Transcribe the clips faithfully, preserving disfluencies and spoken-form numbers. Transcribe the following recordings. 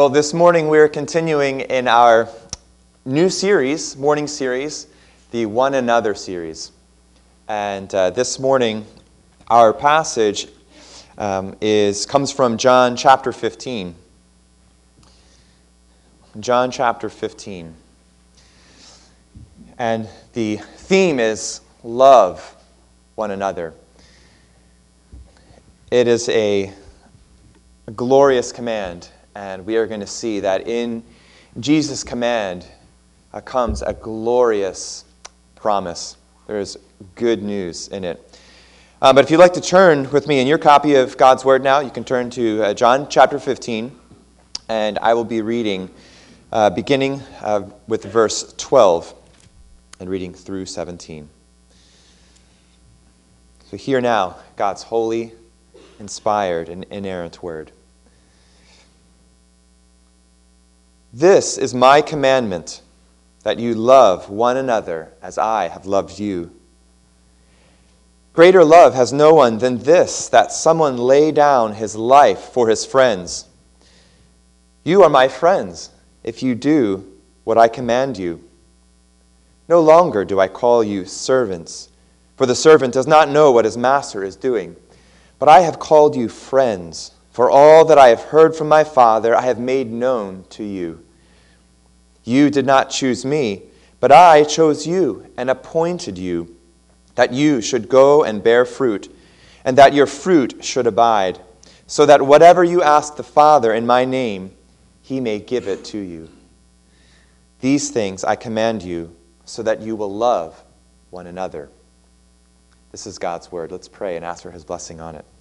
Well, this morning we're continuing in our new series, morning series, the One Another series. And uh, this morning, our passage um, is comes from John chapter fifteen. John chapter fifteen. And the theme is love one another. It is a, a glorious command. And we are going to see that in Jesus' command uh, comes a glorious promise. There is good news in it. Uh, but if you'd like to turn with me in your copy of God's Word now, you can turn to uh, John chapter fifteen. And I will be reading uh, beginning uh, with verse twelve and reading through seventeen. So hear now God's holy, inspired, and inerrant Word. This is my commandment, that you love one another as I have loved you. Greater love has no one than this, that someone lay down his life for his friends. You are my friends, if you do what I command you. No longer do I call you servants, for the servant does not know what his master is doing. But I have called you friends. For all that I have heard from my Father, I have made known to you. You did not choose me, but I chose you and appointed you, that you should go and bear fruit, and that your fruit should abide, so that whatever you ask the Father in my name, he may give it to you. These things I command you, so that you will love one another. This is God's word. Let's pray and ask for his blessing on it.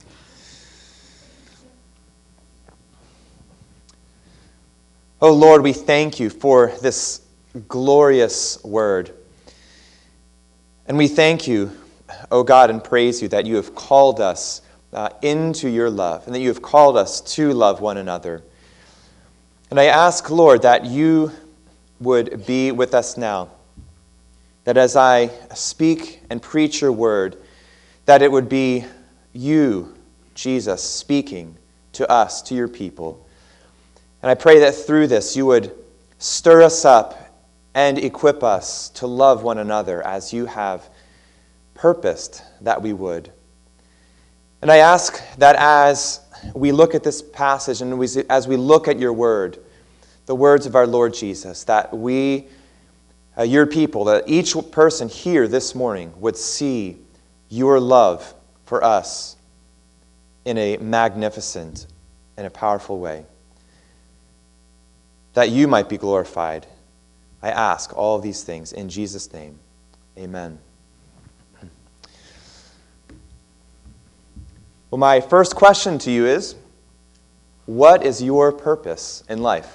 Oh Lord, we thank you for this glorious word. And we thank you, oh God, and praise you that you have called us uh, into your love and that you have called us to love one another. And I ask, Lord, that you would be with us now, that as I speak and preach your word, that it would be you, Jesus, speaking to us, to your people. And I pray that through this you would stir us up and equip us to love one another as you have purposed that we would. And I ask that as we look at this passage and we, as we look at your word, the words of our Lord Jesus, that we, uh, your people, that each person here this morning would see your love for us in a magnificent and a powerful way. That you might be glorified. I ask all of these things in Jesus' name. Amen. Well, my first question to you is, what is your purpose in life?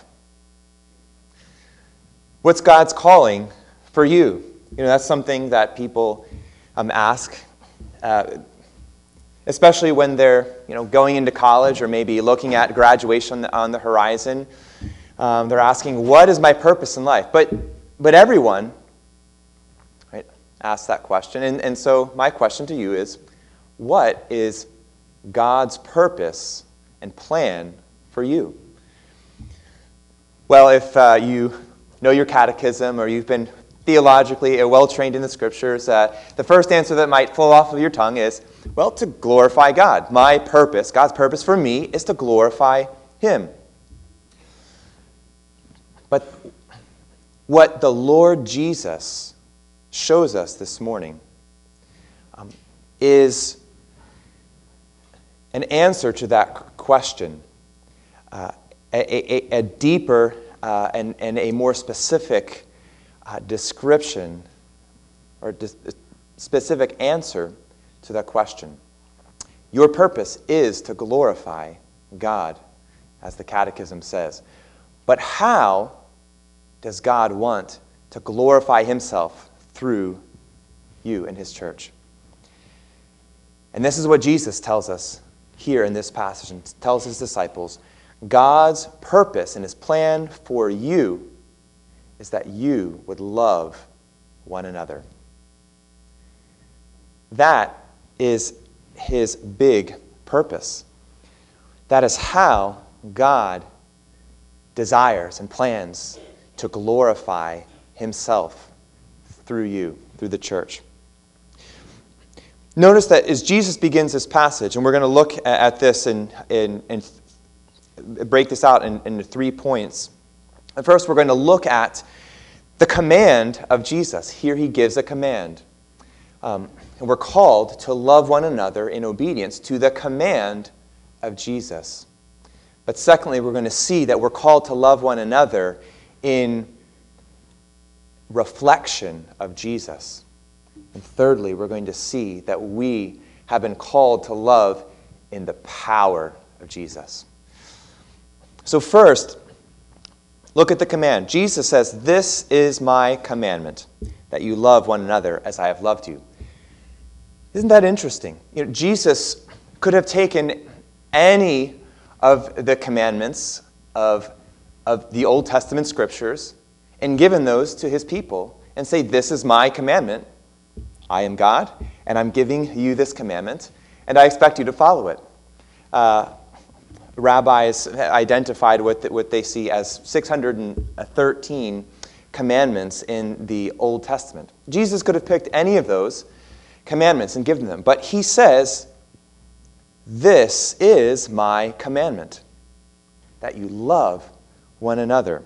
What's God's calling for you? You know, that's something that people um, ask, uh, especially when they're, you know, going into college or maybe looking at graduation on the, on the horizon. Um, they're asking, what is my purpose in life? But but everyone, right, asks that question. And, and so my question to you is, what is God's purpose and plan for you? Well, if uh, you know your catechism or you've been theologically well-trained in the scriptures, uh, the first answer that might fall off of your tongue is, well, to glorify God. My purpose, God's purpose for me, is to glorify him. But what the Lord Jesus shows us this morning um, is an answer to that question, uh, a, a, a deeper uh, and, and a more specific uh, description or dis- specific answer to that question. Your purpose is to glorify God, as the Catechism says. But how does God want to glorify himself through you and his church? And this is what Jesus tells us here in this passage and tells his disciples. God's purpose and his plan for you is that you would love one another. That is his big purpose. That is how God desires and plans to glorify himself through you, through the church. Notice that as Jesus begins this passage, and we're going to look at this and, and, and break this out in, into three points. And first, we're going to look at the command of Jesus. Here he gives a command. Um, and we're called to love one another in obedience to the command of Jesus. But secondly, we're going to see that we're called to love one another in reflection of Jesus. And thirdly, we're going to see that we have been called to love in the power of Jesus. So first, look at the command. Jesus says, "This is my commandment, that you love one another as I have loved you." Isn't that interesting? You know, Jesus could have taken any of the commandments of, of the Old Testament scriptures and given those to his people and say, "This is my commandment. I am God, and I'm giving you this commandment, and I expect you to follow it." Uh, rabbis identified what, what they see as six hundred thirteen commandments in the Old Testament. Jesus could have picked any of those commandments and given them, but he says, "This is my commandment, that you love one another."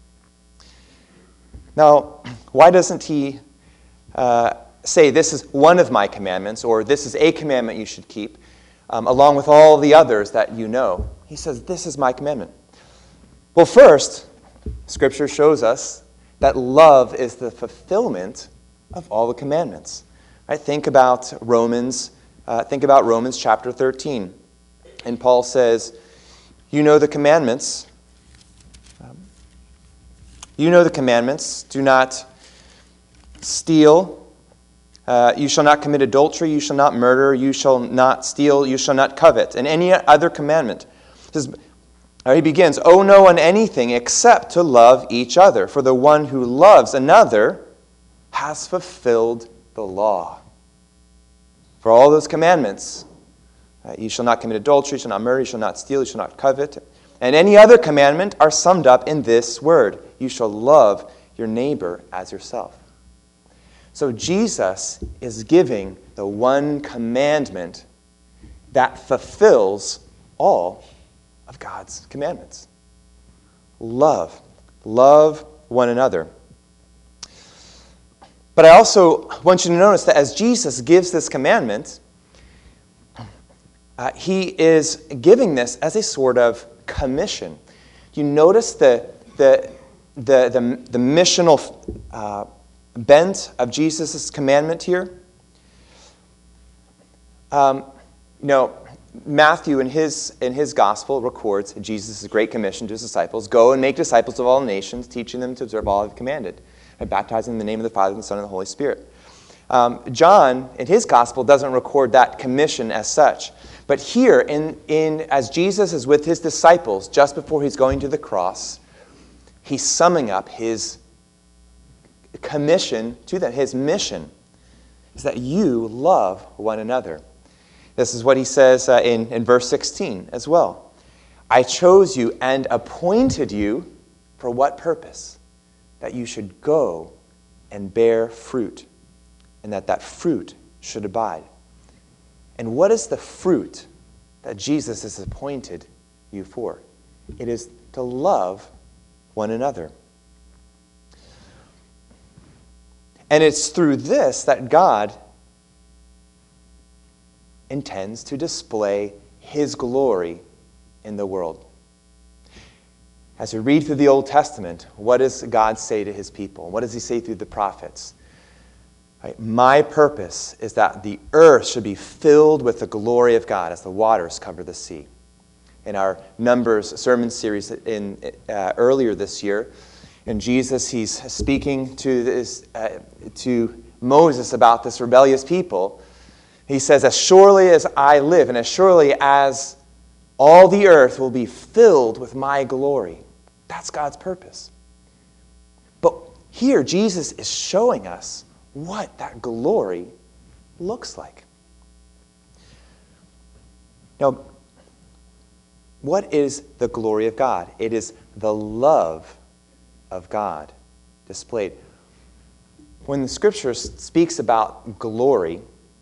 Now, why doesn't he uh, say, "This is one of my commandments," or "This is a commandment you should keep," um, along with all the others that you know? He says, "This is my commandment." Well, first, Scripture shows us that love is the fulfillment of all the commandments. Right? Think about Romans. Uh, think about Romans chapter thirteen, and Paul says, "You know the commandments. Um, you know the commandments. Do not steal. Uh, you shall not commit adultery. You shall not murder. You shall not steal. You shall not covet." And any other commandment. Says, he begins, "Owe no one anything except to love each other. For the one who loves another has fulfilled the law." For all those commandments, uh, you shall not commit adultery, you shall not murder, you shall not steal, you shall not covet, and any other commandment are summed up in this word: you shall love your neighbor as yourself. So Jesus is giving the one commandment that fulfills all of God's commandments. Love. Love one another. But I also want you to notice that as Jesus gives this commandment, uh, he is giving this as a sort of commission. You notice the, the, the, the, the missional uh, bent of Jesus' commandment here? Um, you know, Matthew in his, in his gospel records Jesus' great commission to his disciples: "Go and make disciples of all nations, teaching them to observe all I have commanded, and baptizing them in the name of the Father, and the Son, and the Holy Spirit." Um, John, in his gospel, doesn't record that commission as such. But here, in, in as Jesus is with his disciples just before he's going to the cross, he's summing up his commission to them. His mission is that you love one another. This is what he says uh, in, in verse sixteen as well. "I chose you and appointed you for what purpose? That you should go and bear fruit, and that that fruit should abide." And what is the fruit that Jesus has appointed you for? It is to love one another. And it's through this that God intends to display his glory in the world. As we read through the Old Testament, what does God say to his people? What does he say through the prophets? Right? "My purpose is that the earth should be filled with the glory of God as the waters cover the sea." In our Numbers sermon series in uh, earlier this year, and Jesus, he's speaking to this, uh, to Moses about this rebellious people. He says, "As surely as I live, and as surely as all the earth will be filled with my glory." That's God's purpose. But here, Jesus is showing us what that glory looks like. Now, what is the glory of God? It is the love of God displayed. When the Scripture speaks about glory,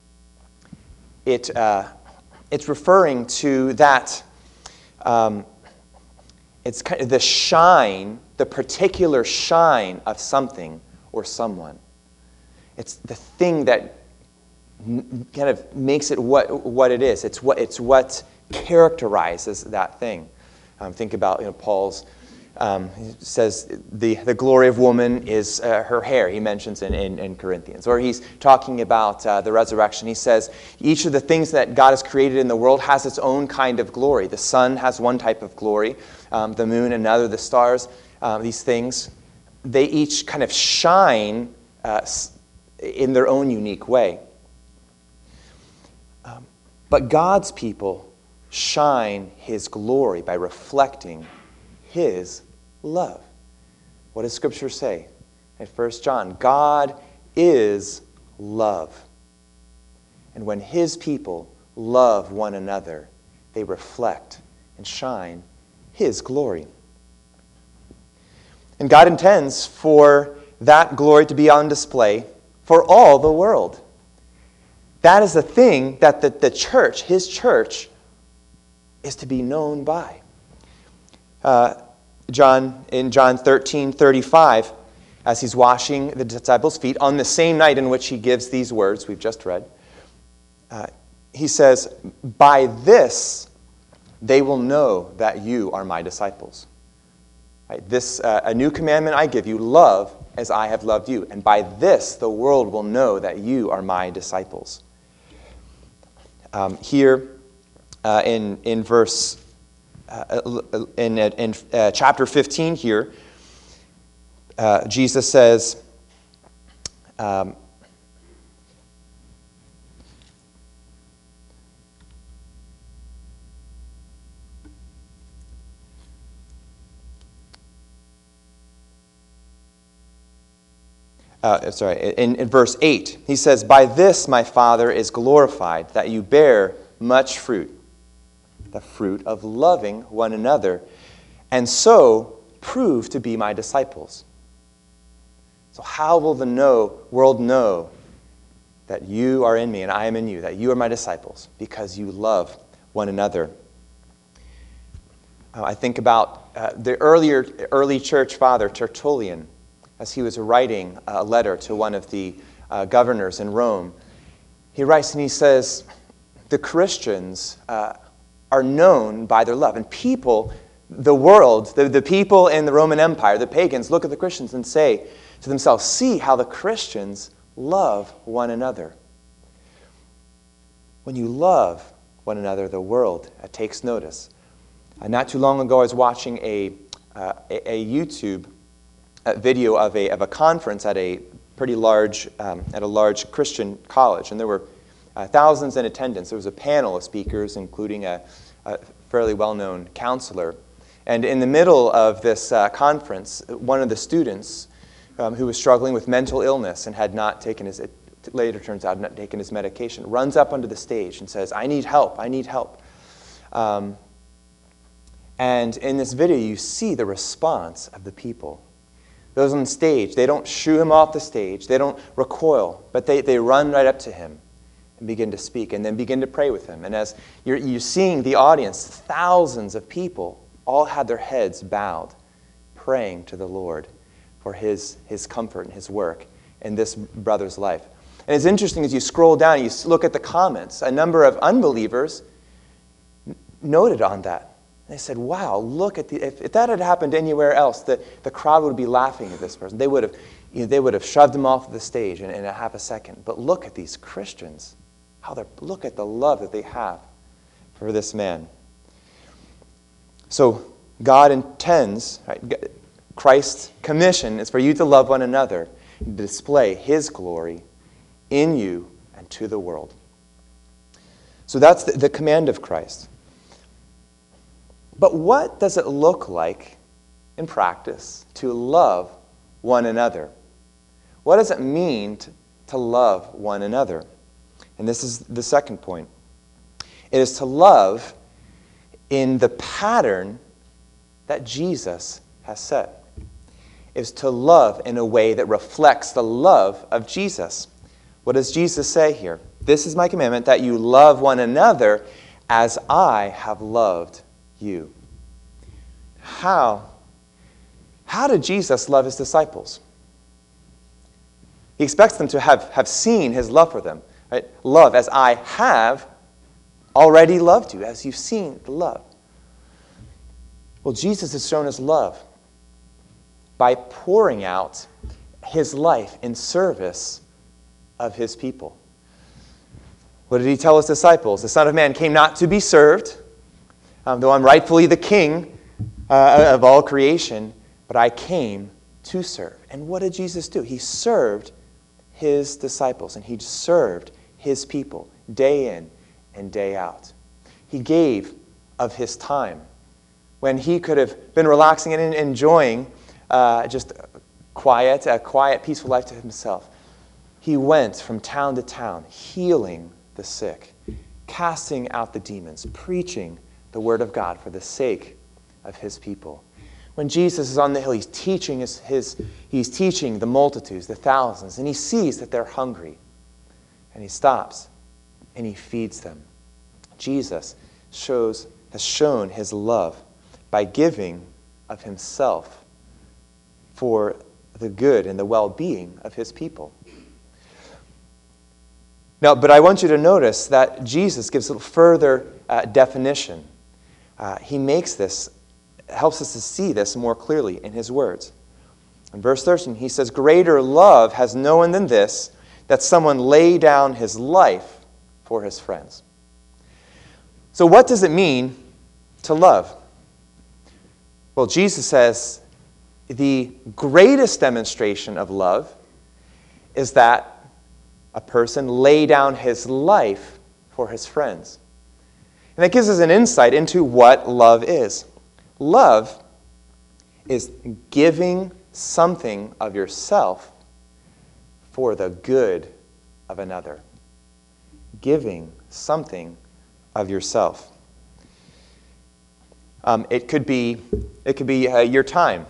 it uh, it's referring to that. Um, it's kind of the shine, the particular shine of something or someone. It's the thing that kind of makes it what what it is. It's what it's what characterizes that thing. Um, think about you know Paul's. Um, he says the, the glory of woman is uh, her hair, he mentions in, in, in Corinthians. Or he's talking about uh, the resurrection. He says each of the things that God has created in the world has its own kind of glory. The sun has one type of glory, um, the moon another, the stars, um, these things. They each kind of shine uh, in their own unique way. Um, but God's people shine His glory by reflecting His love. What does Scripture say? In First John, God is love. And when His people love one another, they reflect and shine His glory. And God intends for that glory to be on display for all the world. That is the thing that the, the church, His church, is to be known by. Uh, John in John thirteen thirty-five, as He's washing the disciples' feet on the same night in which He gives these words we've just read, uh, He says, "By this they will know that you are my disciples." Right? This uh, a new commandment I give you: love as I have loved you, and by this the world will know that you are my disciples. Um, here uh, in in verse. Uh, in in uh, chapter fifteen here, uh, Jesus says, um, uh, sorry, in, in verse eight, He says, "By this my Father is glorified, that you bear much fruit." The fruit of loving one another, and so prove to be my disciples. So how will the know, world know that you are in me and I am in you, that you are my disciples? Because you love one another. Uh, I think about uh, the earlier early church father, Tertullian, as he was writing a letter to one of the uh, governors in Rome. He writes and he says, the Christians uh, are known by their love. And people, the world, the, the people in the Roman Empire, the pagans, look at the Christians and say to themselves, see how the Christians love one another. When you love one another, the world uh, takes notice. Uh, not too long ago, I was watching a, uh, a, a YouTube uh, video of a, of a conference at a pretty large, um, at a large Christian college, and there were Uh, thousands in attendance. There was a panel of speakers, including a, a fairly well-known counselor. And in the middle of this uh, conference, one of the students um, who was struggling with mental illness and had not taken his, it later turns out, not taken his medication, runs up onto the stage and says, "I need help, I need help." Um, and in this video, you see the response of the people. Those on the stage, they don't shoo him off the stage, they don't recoil, but they, they run right up to him and begin to speak, and then begin to pray with him. And as you're, you're seeing the audience, thousands of people all had their heads bowed, praying to the Lord for his, his comfort and his work in this brother's life. And it's interesting as you scroll down, you look at the comments, a number of unbelievers n- noted on that. They said, wow, look at the, if, if that had happened anywhere else, the, the crowd would be laughing at this person. They would have, you know, they would have shoved him off the stage in, in a half a second. But look at these Christians. How they look at the love that they have for this man. So God intends, right, Christ's commission is for you to love one another and display His glory in you and to the world. So that's the, the command of Christ. But what does it look like in practice to love one another? What does it mean to, to love one another? And this is the second point. It is to love in the pattern that Jesus has set, is to love in a way that reflects the love of Jesus. What does Jesus say here? This is my commandment, that you love one another as I have loved you. How? How did Jesus love his disciples? He expects them to have, have seen his love for them. Right? Love as I have already loved you, as you've seen the love. Well, Jesus has shown his love by pouring out his life in service of his people. What did he tell his disciples? The Son of Man came not to be served, um, though I'm rightfully the king uh, of all creation, but I came to serve. And what did Jesus do? He served his disciples, and he served his people day in and day out. He gave of his time when he could have been relaxing and enjoying uh, just quiet, a quiet, peaceful life to himself. He went from town to town, healing the sick, casting out the demons, preaching the word of God for the sake of his people. When Jesus is on the hill, he's teaching his, his he's teaching the multitudes, the thousands, and he sees that they're hungry. And he stops and he feeds them. Jesus shows has shown his love by giving of himself for the good and the well-being of his people. Now, but I want you to notice that Jesus gives a further uh, definition. Uh, he makes this, helps us to see this more clearly in his words. In verse thirteen, he says, "Greater love has no one than this, that someone lay down his life for his friends." So what does it mean to love? Well, Jesus says the greatest demonstration of love is that a person lay down his life for his friends. And that gives us an insight into what love is. Love is giving something of yourself for the good of another. Giving something of yourself. Um, it could be, it could be uh, your time.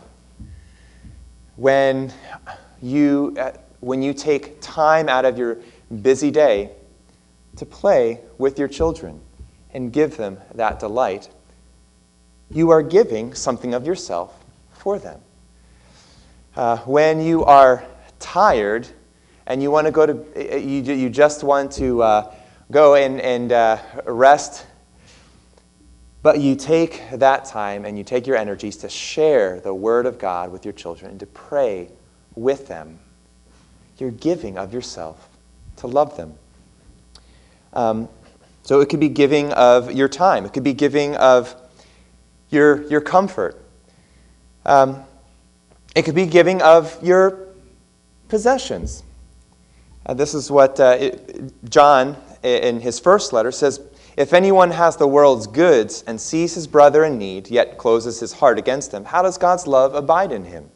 When you, uh, when you take time out of your busy day to play with your children and give them that delight, you are giving something of yourself for them. Uh, when you are tired and you want to go to, you, you just want to uh, go and, and uh, rest, but you take that time and you take your energies to share the Word of God with your children and to pray with them. You're giving of yourself to love them. Um, so it could be giving of your time. It could be giving of your, your comfort. Um, it could be giving of your possessions. Uh, this is what uh, it, John, in his first letter, says, "If anyone has the world's goods and sees his brother in need, yet closes his heart against him, how does God's love abide in him?"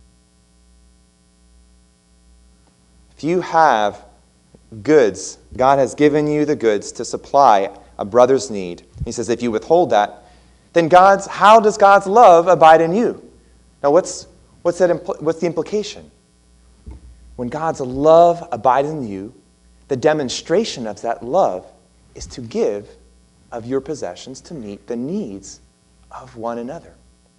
If you have goods, God has given you the goods to supply a brother's need. He says, if you withhold that, then God's how does God's love abide in you? Now, what's what's that? Impl- what's the implication? When God's love abides in you, the demonstration of that love is to give of your possessions to meet the needs of one another.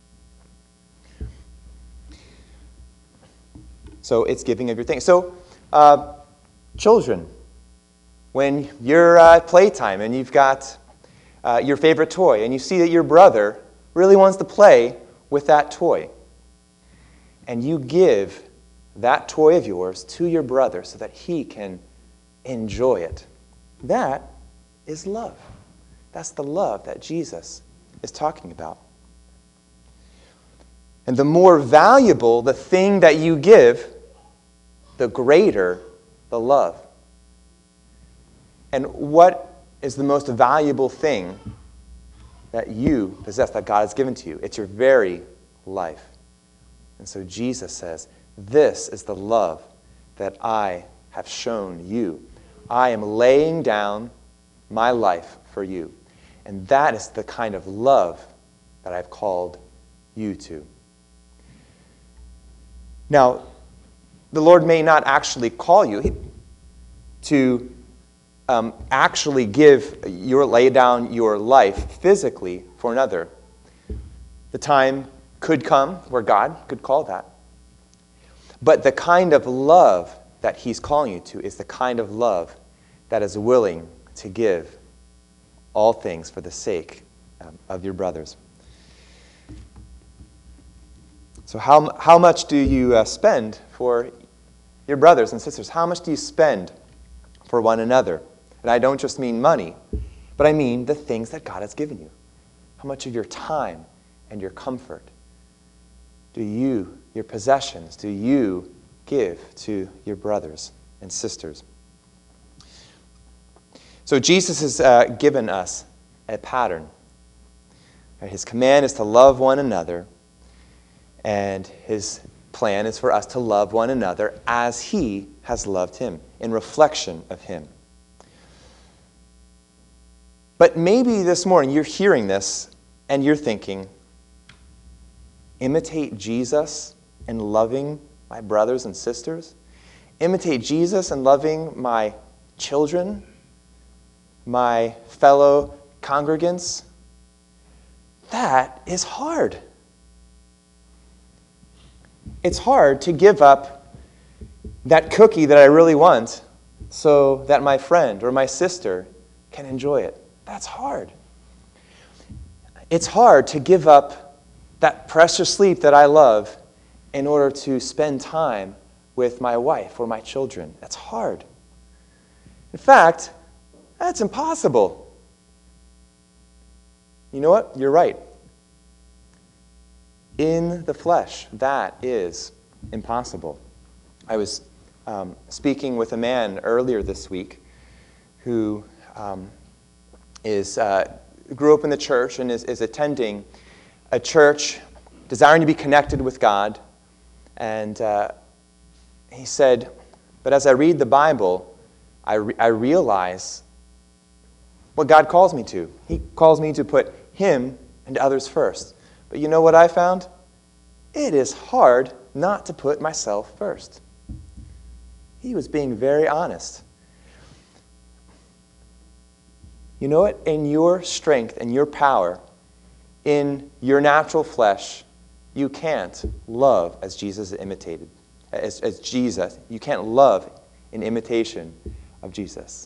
So it's giving of your things. So, uh, children, when you're at playtime and you've got uh, your favorite toy and you see that your brother really wants to play with that toy, and you give that toy of yours to your brother so that he can enjoy it, that is love. That's the love that Jesus is talking about. And the more valuable the thing that you give, the greater the love. And what is the most valuable thing that you possess, that God has given to you? It's your very life. And so Jesus says, this is the love that I have shown you. I am laying down my life for you. And that is the kind of love that I've called you to. Now, the Lord may not actually call you to um, actually give your lay down your life physically for another. The time could come where God could call that. But the kind of love that he's calling you to is the kind of love that is willing to give all things for the sake um, of your brothers. So how, how much do you uh, spend for your brothers and sisters? How much do you spend for one another? And I don't just mean money, but I mean the things that God has given you. How much of your time and your comfort do you, your possessions, do you give to your brothers and sisters? So Jesus has uh, given us a pattern. His command is to love one another, and his plan is for us to love one another as he has loved him, in reflection of him. But maybe this morning you're hearing this and you're thinking, imitate Jesus in loving my brothers and sisters? Imitate Jesus in loving my children, my fellow congregants? That is hard. It's hard to give up that cookie that I really want so that my friend or my sister can enjoy it. That's hard. It's hard to give up that precious sleep that I love in order to spend time with my wife or my children. That's hard. In fact, that's impossible. You know what? You're right. In the flesh, that is impossible. I was um, speaking with a man earlier this week who um, is uh, grew up in the church and is, is attending a church desiring to be connected with God. And uh, he said, but as I read the Bible, I, re- I realize what God calls me to. He calls me to put him and others first. But you know what I found? It is hard not to put myself first. He was being very honest. You know what? In your strength and your power, in your natural flesh, you can't love as Jesus imitated. As, as Jesus. You can't love in imitation of Jesus.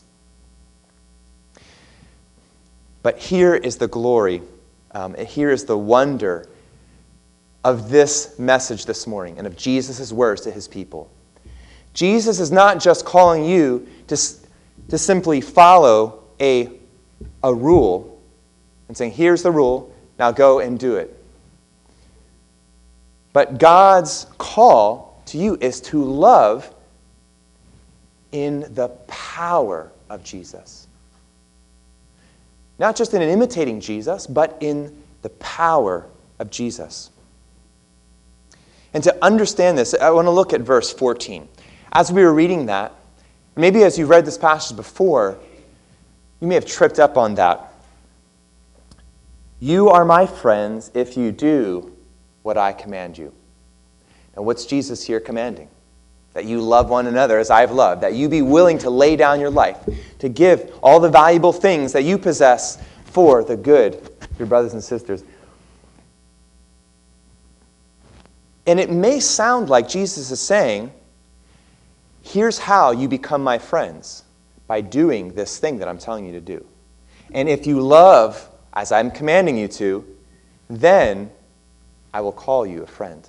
But here is the glory, um, here is the wonder of this message this morning and of Jesus' words to his people. Jesus is not just calling you to, to simply follow a, a rule and saying, here's the rule, now go and do it. But God's call to you is to love in the power of Jesus. Not just in imitating Jesus, but in the power of Jesus. And to understand this, I want to look at verse fourteen. As we were reading that, maybe as you've read this passage before, you may have tripped up on that. You are my friends if you do what I command you. Now, what's Jesus here commanding? That you love one another as I've loved. That you be willing to lay down your life, to give all the valuable things that you possess for the good of your brothers and sisters. And it may sound like Jesus is saying, here's how you become my friends, by doing this thing that I'm telling you to do. And if you love as I'm commanding you to, then I will call you a friend.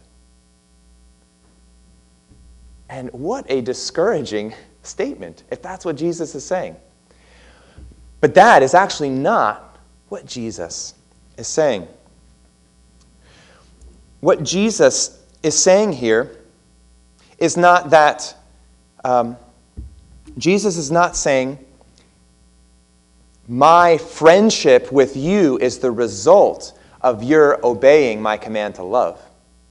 And what a discouraging statement, if that's what Jesus is saying. But that is actually not what Jesus is saying. What Jesus is saying here is not that, um, Jesus is not saying, my friendship with you is the result of your obeying my command to love.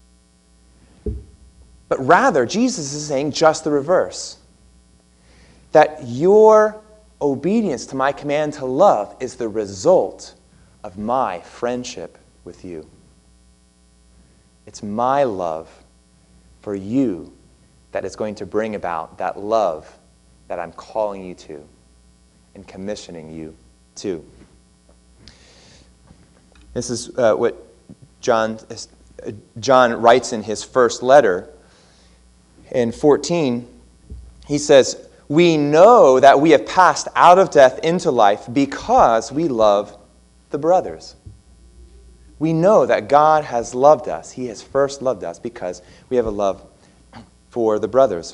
But rather, Jesus is saying just the reverse. That your obedience to my command to love is the result of my friendship with you. It's my love for you that is going to bring about that love that I'm calling you to and commissioning you to. This is uh, what John, uh, John writes in his first letter. In fourteen, he says, "We know that we have passed out of death into life because we love the brothers." We know that God has loved us. He has first loved us because we have a love for the brothers.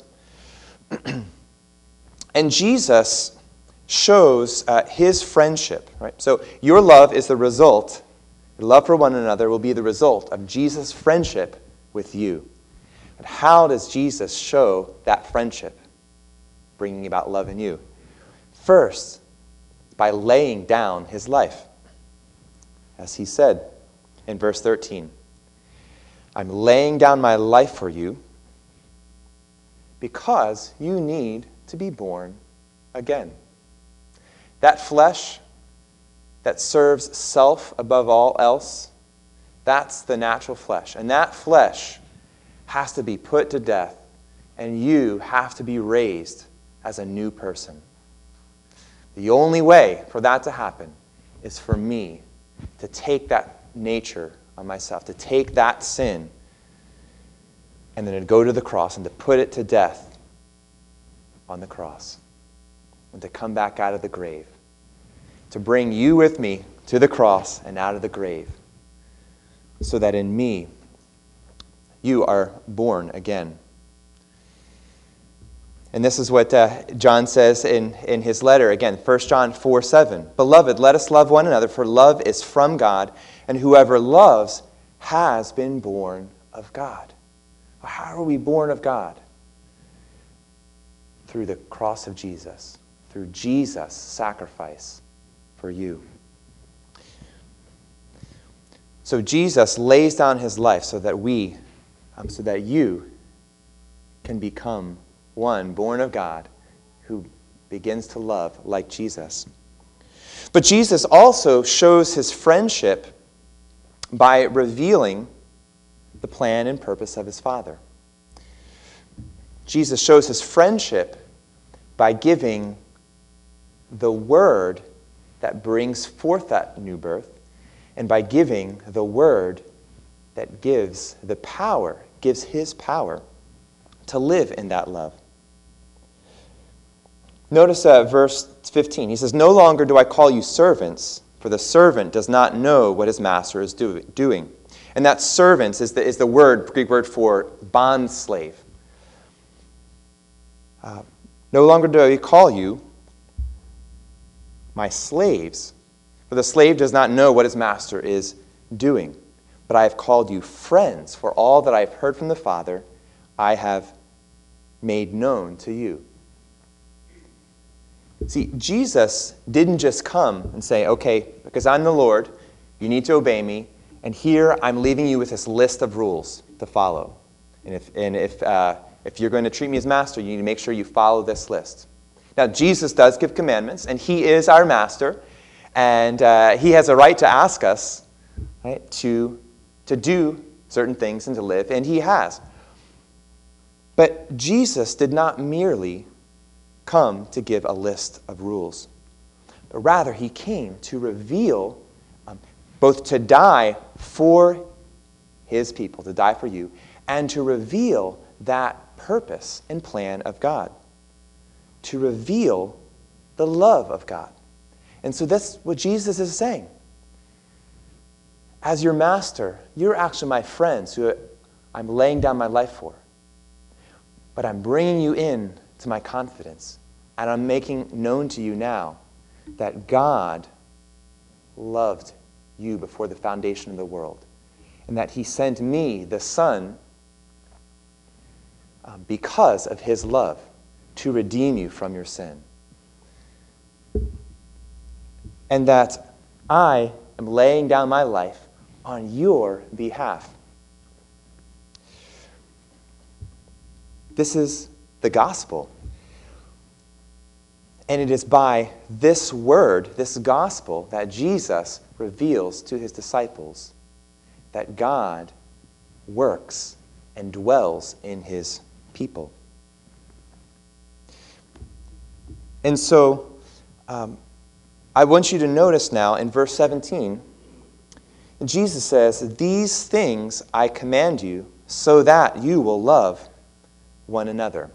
And Jesus shows uh, his friendship. Right? So your love is the result, your love for one another will be the result of Jesus' friendship with you. But how does Jesus show that friendship, bringing about love in you? First, by laying down his life. As he said in verse thirteen, "I'm laying down my life for you because you need to be born again." That flesh that serves self above all else, that's the natural flesh. And that flesh has to be put to death, and you have to be raised as a new person. The only way for that to happen is for me to take that nature on myself, to take that sin, and then to go to the cross and to put it to death on the cross, and to come back out of the grave, to bring you with me to the cross and out of the grave, so that in me you are born again. And this is what uh, John says in, in his letter. Again, First John four seven. "Beloved, let us love one another, for love is from God, and whoever loves has been born of God." Well, how are we born of God? Through the cross of Jesus, through Jesus' sacrifice for you. So Jesus lays down his life so that we, um, so that you can become one born of God who begins to love like Jesus. But Jesus also shows his friendship by revealing the plan and purpose of his Father. Jesus shows his friendship by giving the word that brings forth that new birth, and by giving the word that gives the power, gives his power to live in that love. Notice uh, verse fifteen. He says, "No longer do I call you servants, for the servant does not know what his master is do- doing." And that servants is the, is the word, Greek word for bond slave. Uh, no longer do I call you my slaves, for the slave does not know what his master is doing. But I have called you friends, for all that I have heard from the Father, I have made known to you. See, Jesus didn't just come and say, "Okay, because I'm the Lord, you need to obey me, and here I'm leaving you with this list of rules to follow. And if and if uh, if you're going to treat me as master, you need to make sure you follow this list." Now, Jesus does give commandments, and he is our master, and uh, he has a right to ask us, right, to, to do certain things and to live, and he has. But Jesus did not merely come to give a list of rules, but rather he came to reveal, um, both to die for his people, to die for you, and to reveal that purpose and plan of God, to reveal the love of God. And so that's what Jesus is saying. As your master, you're actually my friends who I'm laying down my life for. But I'm bringing you in to my confidence, and I'm making known to you now that God loved you before the foundation of the world, and that he sent me, the Son, uh, because of his love, to redeem you from your sin. And that I am laying down my life on your behalf. This is the gospel. And it is by this word, this gospel, that Jesus reveals to his disciples that God works and dwells in his people. And so, um, I want you to notice now in verse seventeen, Jesus says, "These things I command you so that you will love one another."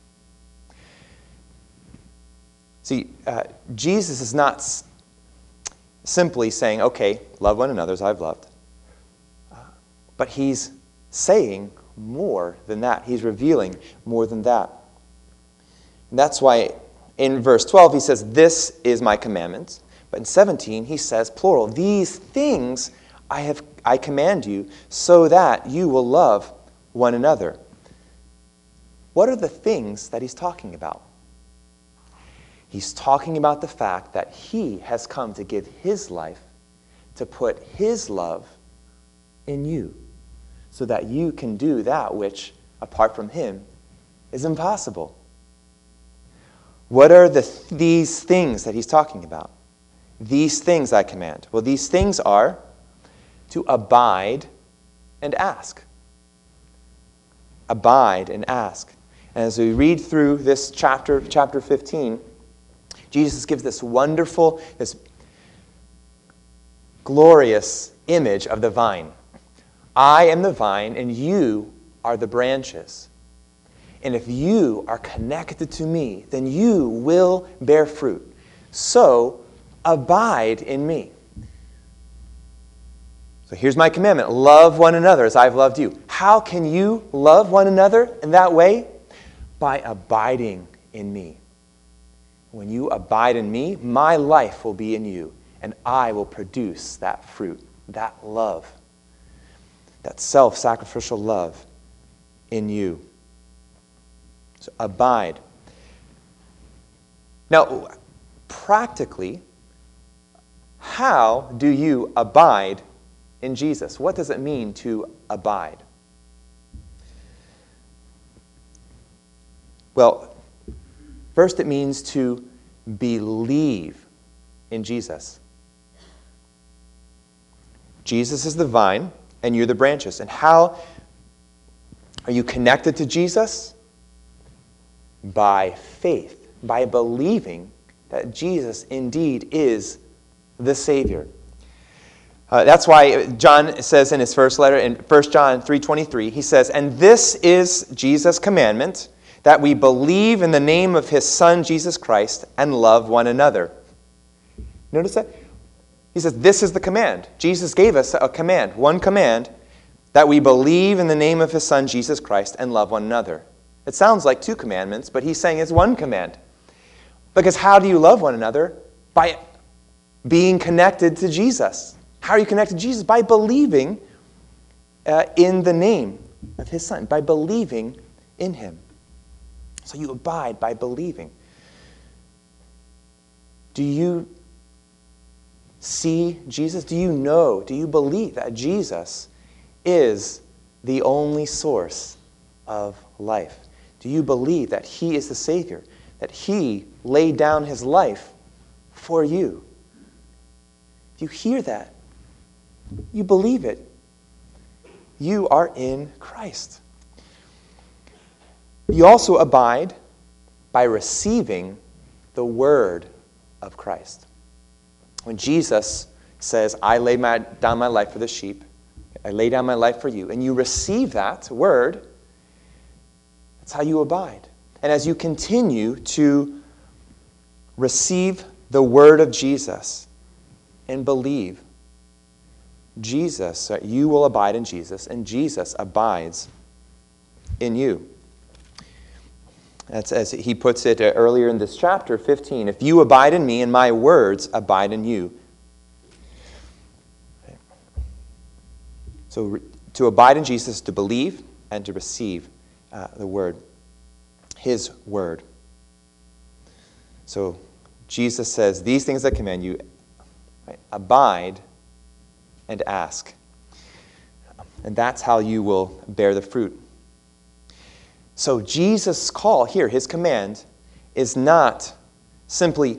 See, uh, Jesus is not s- simply saying, okay, love one another as I've loved. Uh, but he's saying more than that. He's revealing more than that. And that's why in verse twelve he says, "This is my commandment." But in seventeen he says, plural, "These things I have I command you so that you will love one another." What are the things that he's talking about? He's talking about the fact that he has come to give his life, to put his love in you, so that you can do that which, apart from him, is impossible. What are the th- these things that he's talking about? These things I command. Well, these things are to abide and ask. Abide and ask. And as we read through this chapter, chapter fifteen, Jesus gives this wonderful, this glorious image of the vine. I am the vine, and you are the branches. And if you are connected to me, then you will bear fruit. So, abide in me. So here's my commandment. Love one another as I've loved you. How can you love one another in that way? By abiding in me. When you abide in me, my life will be in you, and I will produce that fruit, that love, that self-sacrificial love in you. So abide. Now, practically, how do you abide in Jesus? What does it mean to abide? Well, first it means to believe in Jesus. Jesus is the vine, and you're the branches. And how are you connected to Jesus? By faith, by believing that Jesus indeed is the Savior. Uh, that's why John says in his first letter, in First John three twenty-three, he says, "And this is Jesus' commandment, that we believe in the name of his Son, Jesus Christ, and love one another." Notice that? He says, this is the command. Jesus gave us a command, one command, that we believe in the name of his Son, Jesus Christ, and love one another. It sounds like two commandments, but he's saying it's one command. Because how do you love one another? By being connected to Jesus. How are you connected to Jesus? By believing uh, in the name of his Son, by believing in him. So you abide by believing. Do you see Jesus? Do you know, do you believe that Jesus is the only source of life? Do you believe that he is the Savior, that he laid down his life for you? Do you hear that? You believe it. You are in Christ. You also abide by receiving the word of Christ. When Jesus says, I lay my, down my life for the sheep, I lay down my life for you, and you receive that word, that's how you abide. And as you continue to receive the word of Jesus and believe, Jesus, you will abide in Jesus, and Jesus abides in you. That's as he puts it earlier in this chapter, fifteen. If you abide in me and my words abide in you. So to abide in Jesus, to believe and to receive uh, the word, his word. So Jesus says, these things I command you, right? Abide and ask. And that's how you will bear the fruit. So Jesus' call here, his command, is not simply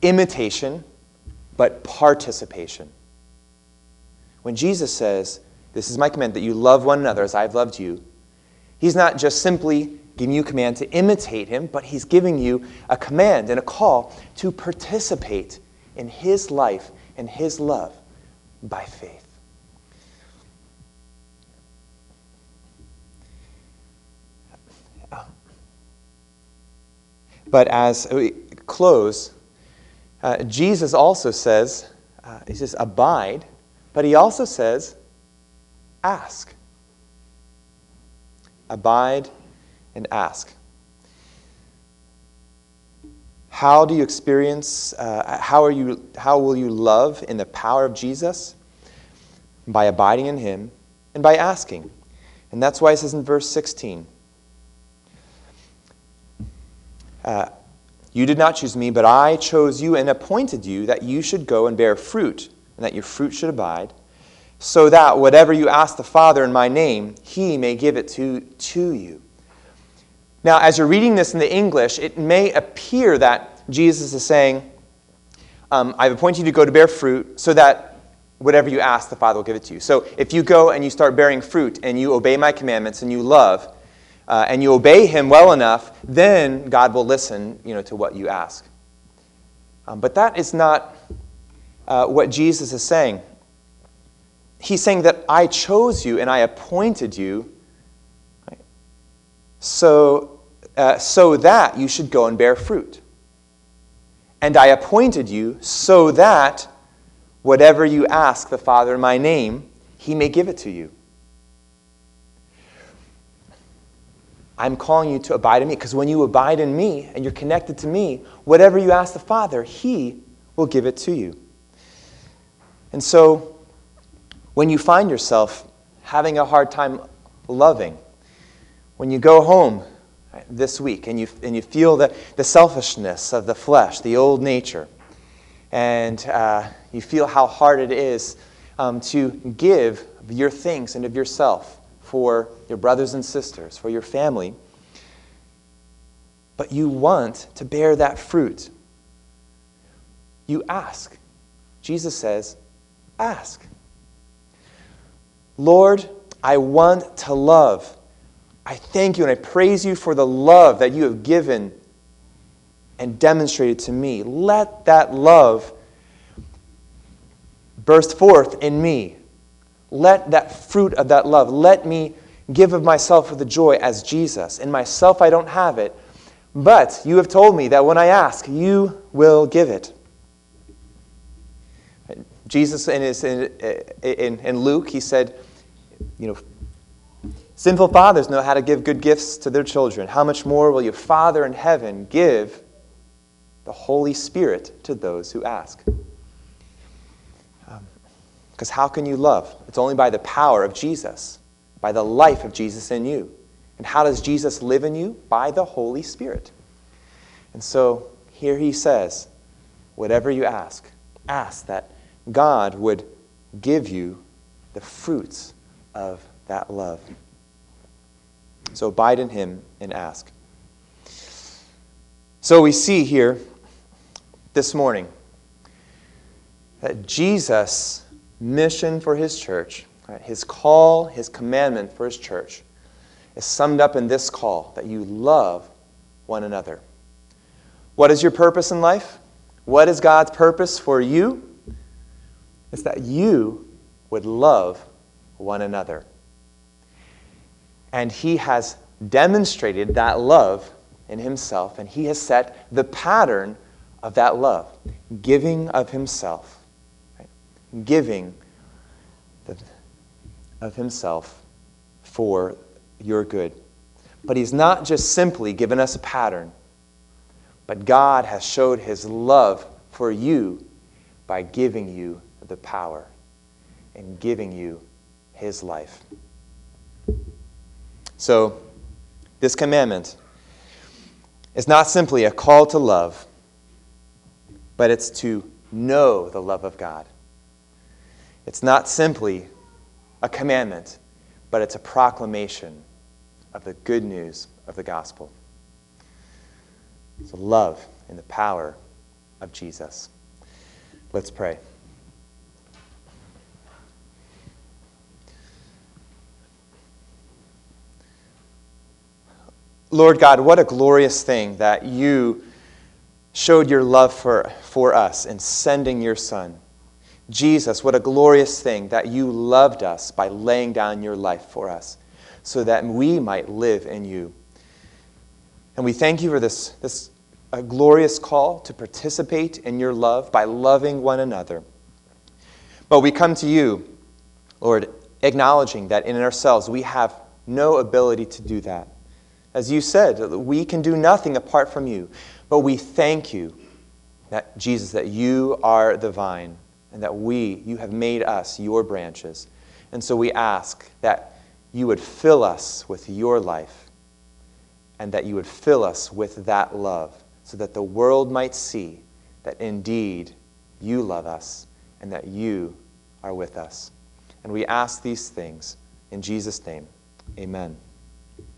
imitation, but participation. When Jesus says, This is my command, that you love one another as I've loved you. He's not just simply giving you a command to imitate him, but he's giving you a command and a call to participate in his life and his love by faith. But as we close, uh, Jesus also says, uh, he says, abide, but he also says, ask. Abide and ask. How do you experience, uh, how are you, how will you love in the power of Jesus? By abiding in him and by asking. And that's why it says in verse sixteen, uh, you did not choose me, but I chose you and appointed you that you should go and bear fruit, and that your fruit should abide, so that whatever you ask the Father in my name, he may give it to, to you. Now, as you're reading this in the English, it may appear that Jesus is saying, um, I've appointed you to go to bear fruit so that whatever you ask, the Father will give it to you. So if you go and you start bearing fruit and you obey my commandments and you love, uh, and you obey him well enough, then God will listen, you know, to what you ask. Um, but that is not uh, what Jesus is saying. He's saying that I chose you and I appointed you right, so, uh, so that you should go and bear fruit. And I appointed you so that whatever you ask the Father in my name, he may give it to you. I'm calling you to abide in me, because when you abide in me and you're connected to me, whatever you ask the Father, he will give it to you. And so, when you find yourself having a hard time loving, when you go home right, this week and you, and you feel the, the selfishness of the flesh, the old nature, and uh, you feel how hard it is um, to give of your things and of yourself for your brothers and sisters, for your family, but you want to bear that fruit, you ask. Jesus says, ask. Lord, I want to love. I thank you and I praise you for the love that you have given and demonstrated to me. Let that love burst forth in me. Let that fruit of that love, let me give of myself with the joy as Jesus. In myself I don't have it, but you have told me that when I ask, you will give it. Jesus in, his, in, in, in Luke, he said, you know, sinful fathers know how to give good gifts to their children. How much more will your Father in heaven give the Holy Spirit to those who ask? Because um, how can you love? It's only by the power of Jesus, by the life of Jesus in you. And how does Jesus live in you? By the Holy Spirit. And so here he says, whatever you ask, ask that God would give you the fruits of that love. So abide in him and ask. So we see here this morning that Jesus' mission for his church, right, his call, his commandment for his church, is summed up in this call, that you love one another. What is your purpose in life? What is God's purpose for you? It's that you would love one another. And he has demonstrated that love in himself, and he has set the pattern of that love, giving of himself, right? Giving the, of himself for your good. But he's not just simply given us a pattern, but God has showed his love for you by giving you the power and giving you his life. So, this commandment is not simply a call to love, but it's to know the love of God. It's not simply a commandment, but it's a proclamation of the good news of the gospel. It's love in the power of Jesus. Let's pray. Lord God, what a glorious thing that you showed your love for, for us in sending your Son. Jesus, what a glorious thing that you loved us by laying down your life for us so that we might live in you. And we thank you for this, this a glorious call to participate in your love by loving one another. But we come to you, Lord, acknowledging that in ourselves we have no ability to do that. As you said, we can do nothing apart from you. But we thank you, that Jesus, that you are the vine, and that we, you have made us your branches. And so we ask that you would fill us with your life, and that you would fill us with that love, so that the world might see that indeed you love us, and that you are with us. And we ask these things in Jesus' name. Amen.